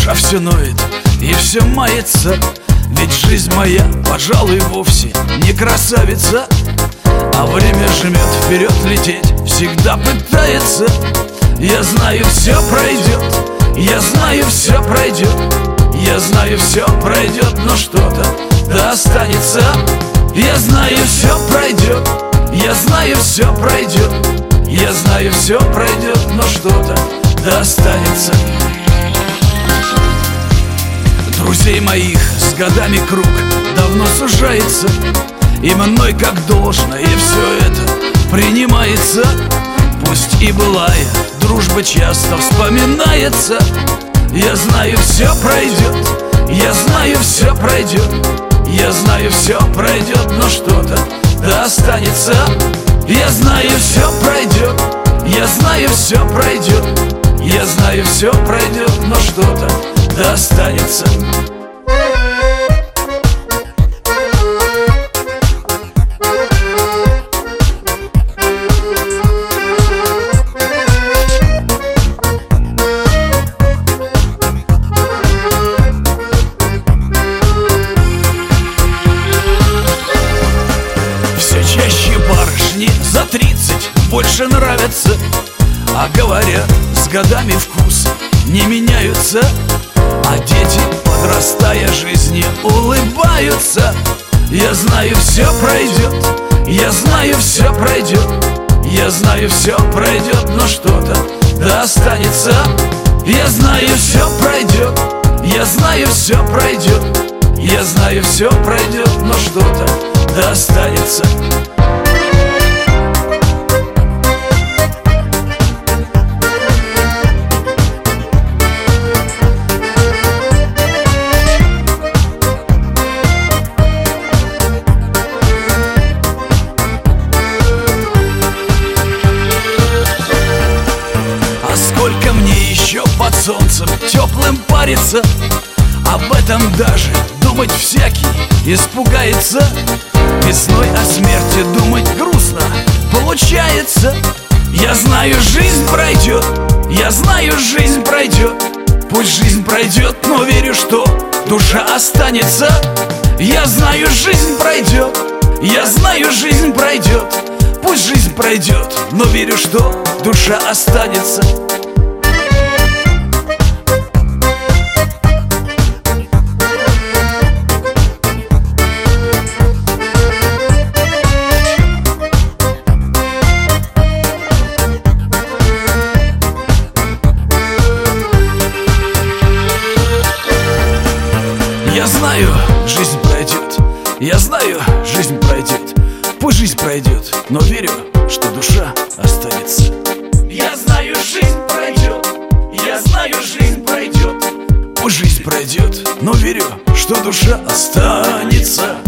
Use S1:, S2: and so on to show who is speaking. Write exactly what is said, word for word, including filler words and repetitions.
S1: душа все ноет и все мается. Ведь жизнь моя, пожалуй, вовсе не красавица, а время жмет вперед лететь, всегда пытается. Я знаю, все пройдет, я знаю, все пройдет, я знаю, все пройдет, но что-то да останется. Я знаю, все пройдет, я знаю, все пройдет, я знаю, все пройдет, но что-то да останется. Друзей моих с годами круг давно сужается, и мной как должно, и все это принимается. Пусть и былая дружба часто вспоминается. Я знаю, все пройдет, я знаю, все пройдет, я знаю, все пройдет, но что-то да останется. Я знаю, все пройдет, я знаю, все пройдет, я знаю, все пройдет, но что-то да останется. Барышни за тридцать больше нравятся, а говорят, с годами вкусы не меняются. А дети, подрастая жизни, улыбаются. Я знаю, все пройдет, я знаю, все пройдет, я знаю, все пройдет, но что-то да останется. Я знаю, все пройдет, я знаю, все пройдет, я знаю, все пройдет, но что-то да останется. Сколько мне еще под солнцем теплым париться, об этом даже думать всякий испугается. Весной о смерти думать грустно получается. Я знаю, жизнь пройдет, я знаю, жизнь пройдет, пусть жизнь пройдет, но верю, что душа останется. Я знаю, жизнь пройдет, я знаю, жизнь пройдет, пусть жизнь пройдет, но верю, что душа останется. Я знаю, жизнь пройдет, я знаю, жизнь пройдет, пусть жизнь пройдет, но верю, что душа останется. Я знаю, жизнь пройдет, я знаю, жизнь пройдет, пусть жизнь пройдет, но верю, что душа останется.